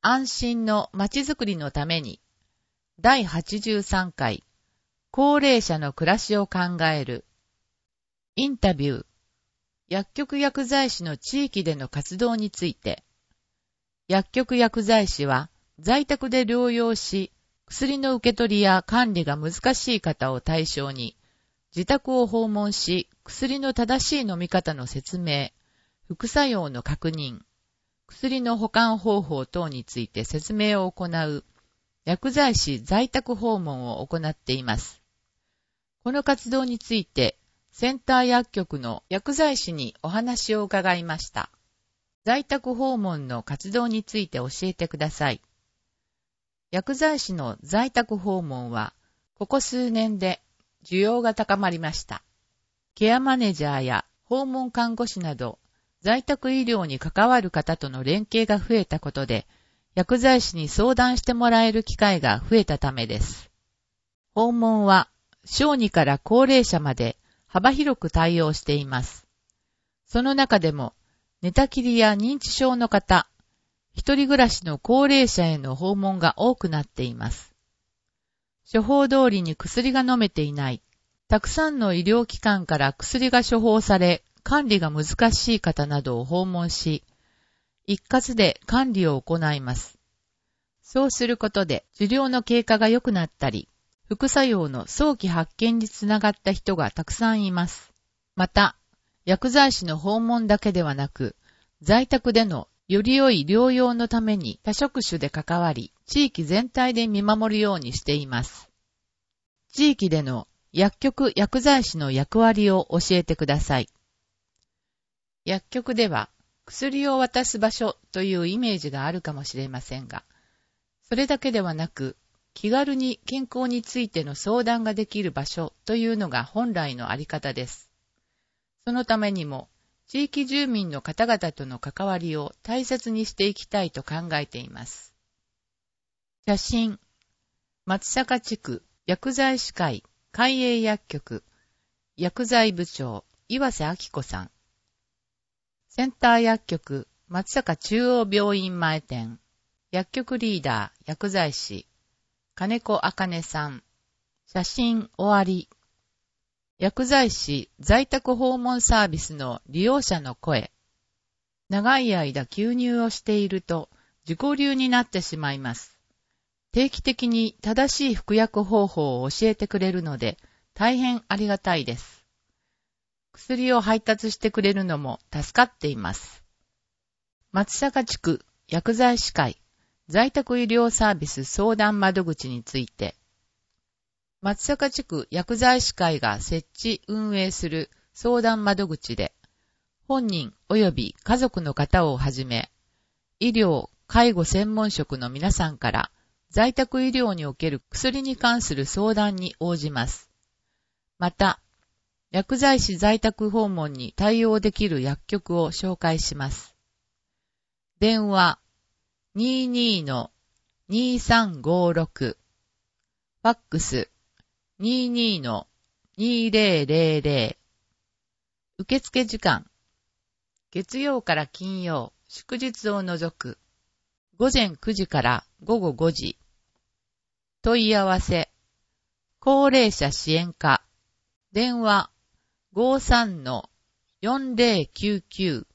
安心のまちづくりのために、第83回、高齢者の暮らしを考える。インタビュー。薬局薬剤師の地域での活動について。薬局薬剤師は、在宅で療養し、薬の受け取りや管理が難しい方を対象に、自宅を訪問し、薬の正しい飲み方の説明、副作用の確認、薬の保管方法等について説明を行う薬剤師在宅訪問を行っています。この活動についてセンター薬局の薬剤師にお話を伺いました。在宅訪問の活動について教えてください。薬剤師の在宅訪問はここ数年で需要が高まりました。ケアマネジャーや訪問看護師など在宅医療に関わる方との連携が増えたことで、薬剤師に相談してもらえる機会が増えたためです。訪問は、小児から高齢者まで幅広く対応しています。その中でも、寝たきりや認知症の方、一人暮らしの高齢者への訪問が多くなっています。処方通りに薬が飲めていない、たくさんの医療機関から薬が処方され、管理が難しい方などを訪問し、一括で管理を行います。そうすることで治療の経過が良くなったり、副作用の早期発見につながった人がたくさんいます。また、薬剤師の訪問だけではなく、在宅でのより良い療養のために多職種で関わり、地域全体で見守るようにしています。地域での薬局薬剤師の役割を教えてください。薬局では薬を渡す場所というイメージがあるかもしれませんが、それだけではなく、気軽に健康についての相談ができる場所というのが本来のあり方です。そのためにも、地域住民の方々との関わりを大切にしていきたいと考えています。写真、松阪地区薬剤師会海営薬局薬剤部長岩瀬明子さん。センター薬局松阪中央病院前店薬局リーダー薬剤師金子茜さん。写真終わり。薬剤師在宅訪問サービスの利用者の声。長い間吸入をしていると自己流になってしまいます。定期的に正しい服薬方法を教えてくれるので大変ありがたいです。薬を配達してくれるのも助かっています。松阪地区薬剤師会在宅医療サービス相談窓口について、松阪地区薬剤師会が設置運営する相談窓口で、本人及び家族の方をはじめ、医療・介護専門職の皆さんから在宅医療における薬に関する相談に応じます。また、薬剤師在宅訪問に対応できる薬局を紹介します。電話22-2356、ファックス22-2000、受付時間、月曜から金曜、祝日を除く、午前9時から午後5時、問い合わせ、高齢者支援課、電話 53-4099